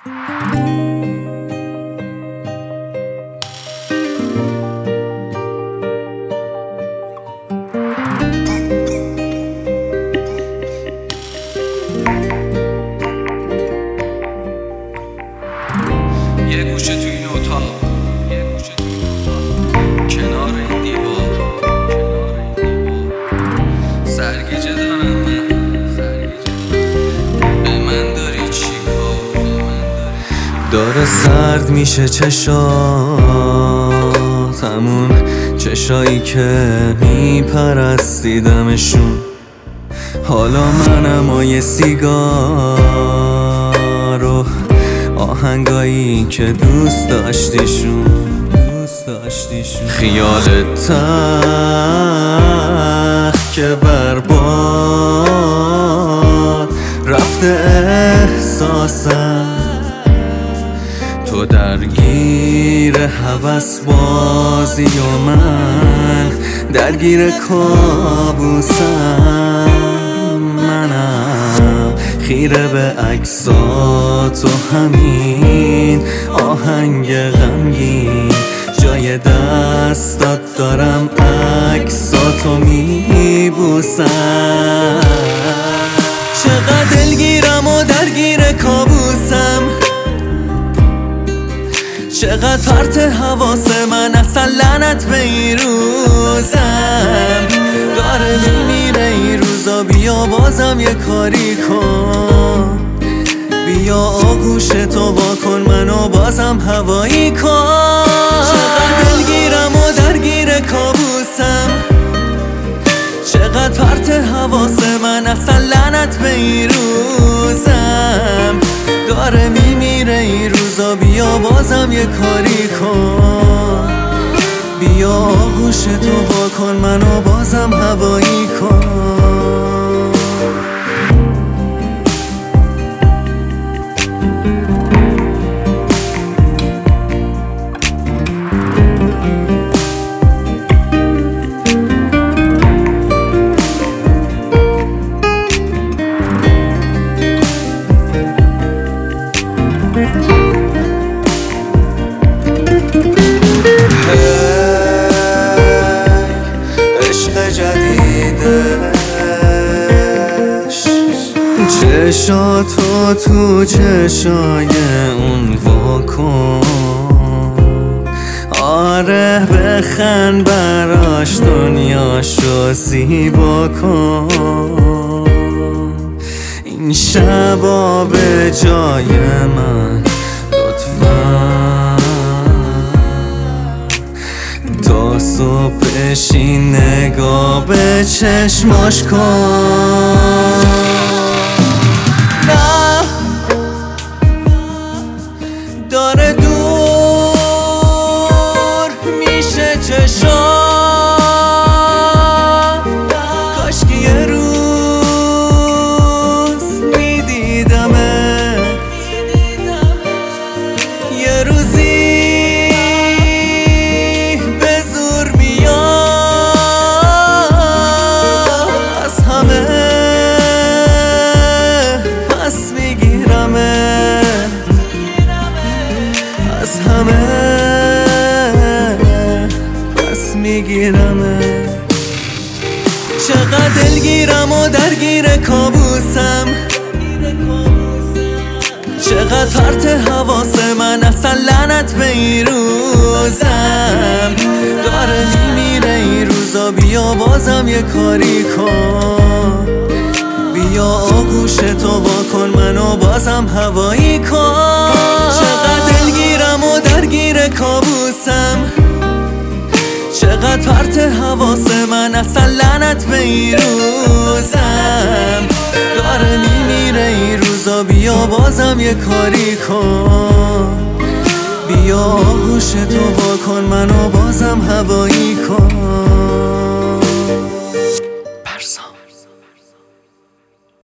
یه گوشه تو این اتاق، کنار این دیوار سرگیجه دارم من. به من داری چی کار؟ داره سرد میشه چشات، همون چشایی که میپرستیدمشون. حالا منم و یه سیگار و آهنگایی که دوست داشتیشون. خیالت تخت که برباد رفته احساسم، تو درگیر هوس بازی و من درگیر کابوسم. منم خیره به عکسات و همین آهنگ غمگین جای دستات دارم عکساتو میبوسم. چقدر دلگیرم و درگیر کابوسم، چقدر پرت حواس من اصلا لعنت به این روزم. داره میمیره این روزا، بیا بازم یه کاری کن، بیا آغوشتو وا کن منو بازم هوایی کن. چقدر دلگیرم و درگیر کابوسم، چقدر پرت حواس من اصلا لعنت به این روزم. داره میمیره این روزا، بیا بازم یه کاری کن، بیا آغوشتو وا کن منو بازم هوایی کن. چشاتو تو چشای اون وا کن، آره بخند براش دنیاشو زیبا کن. این شبا به جای من لطفا تا صبح بشین نگاه به چشماش کن. نه داره دور میشه چشام، کاشکی یه روز میدیدمه، یه روزی به زور میاد از همه از همه پس میگیرمه. چقدر دلگیرم و درگیر کابوسم، چقدر پرت حواس من اصلا لعنت به این روزم. داره میمیره این روزا، بیا بازم یه کاری کن، بیا آغوشتو وا کن منو بازم هوایی کن. چقدر دلگیرم و درگیر کابوسم، چقدر پرت حواس من اصلا لعنت به این روزم. داره میمیره این روزا، بیا بازم یه کاری کن، بیا آغوشتو وا کن منو بازم هوایی کن.